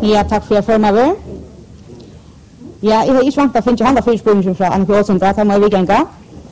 Ja, tack för förmaver. Ja, jag har inte vant att finna handa försprångningen från Annika Olsson där han var viganga.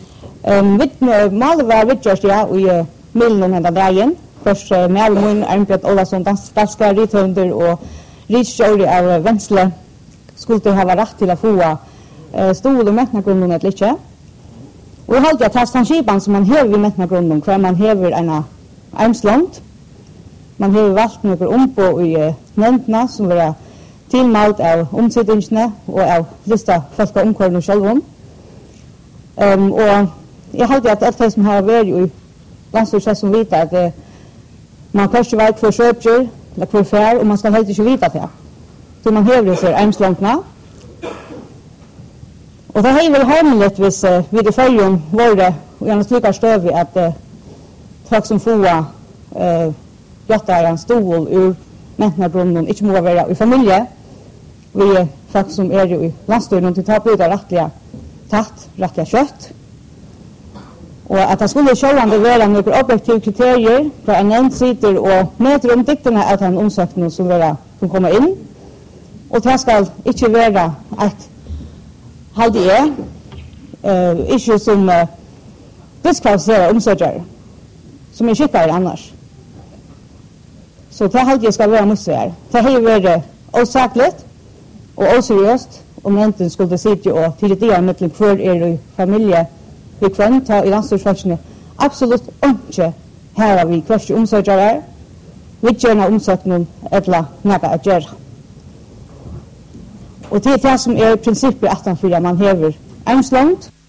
Målet var Richard ja och millen ända dagen. Först med mun Arnbjørn Olason danska rithönder och Richard av Vänsle skulle ha rätt till att få stol och mättnagrunden ett lite. Och jag hade att tastan skipan som man häver vid mättnagrunden för man häver en armslångt. Man häver valt några på i nämndna som var tillmalt av omsättningarna och av lista folk och omkörning och självom. Och jag hade att det som har varit i landstyrelsen som vet att man kanske vet för söker eller för fär och man ska helt inte veta det. Så man häver sig armslångna. Och det har väl hemligt vis vid det färgen var det och jag slutar stöv att folk som får götta en stol ur mättnagrunden inte må vara i familje. Vi är folk som är i landstyrelsen till att ta på rättliga kött. Och att det skulle självande vara några objektiva kriterier för en nämnd sitter och mäter om dikterna att han omsökning som kommer in. Och det ska inte vara att halde är inte som diskvalificerar omsökare som är skickare annars. Så det halde jag ska vara museer. Det har varit osakligt och oseriöst om nämnden skulle sitta och till det mellan kvar i familje vi kan ta i landstyrelsen absolut inte här vi kvarts omsökare vi gärna omsökning eller något att göra. Och det är det som är principet att man häver armslångt